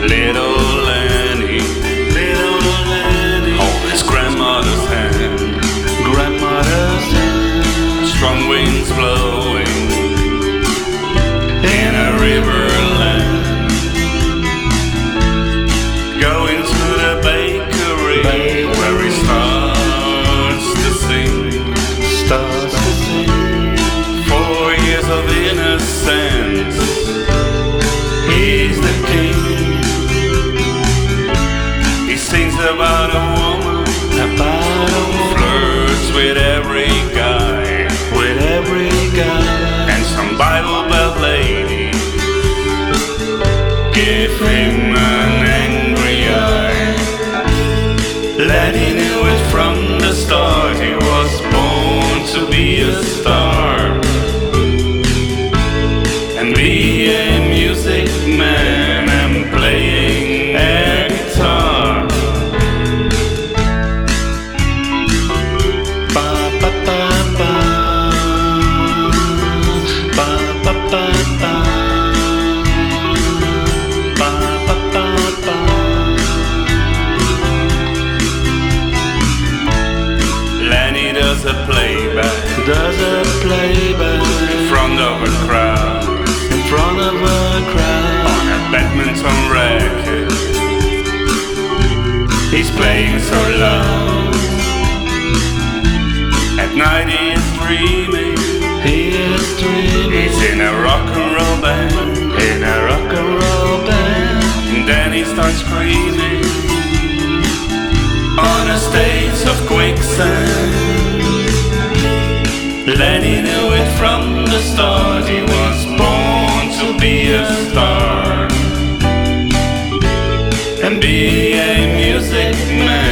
Little Lenny, hold his grandmother's hand. Strong winds blowing in a riverland. Going to the bakery where he starts to sing. 4 years of innocence, he's the king. He sings about a woman, flirts with every guy, and some Bible belt lady give him an angry eye. Lenny knew it from the start, he was born to be a star and be a music man and playing air guitar. Lenny does a playback in front of a crowd, on a badminton racket. He's playing so loud. At night he is dreaming. He's in a rock and roll band. And then he starts screaming on a stage of quicksand. Lenny knew it from the start, he was born to be a star and be a music man.